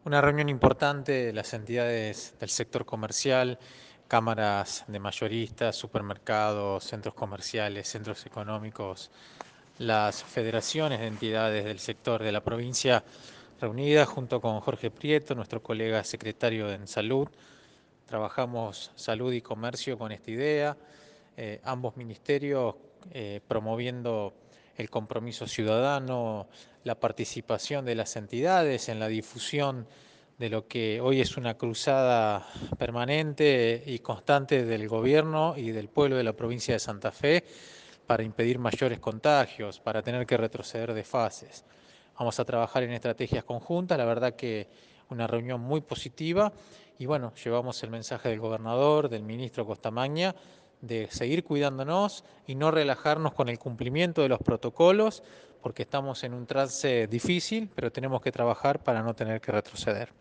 Una reunión importante de las entidades del sector comercial, cámaras de mayoristas, supermercados, centros comerciales, centros económicos, las federaciones de entidades del sector de la provincia reunidas junto con Jorge Prieto, nuestro colega secretario en Salud. Trabajamos salud y comercio con esta idea, ambos ministerios promoviendo el compromiso ciudadano, la participación de las entidades en la difusión de lo que hoy es una cruzada permanente y constante del gobierno y del pueblo de la provincia de Santa Fe para impedir mayores contagios, para tener que retroceder de fases. Vamos a trabajar en estrategias conjuntas, la verdad que una reunión muy positiva y bueno, llevamos el mensaje del gobernador, del ministro Costamagna, de seguir cuidándonos y no relajarnos con el cumplimiento de los protocolos, porque estamos en un trance difícil, pero tenemos que trabajar para no tener que retroceder.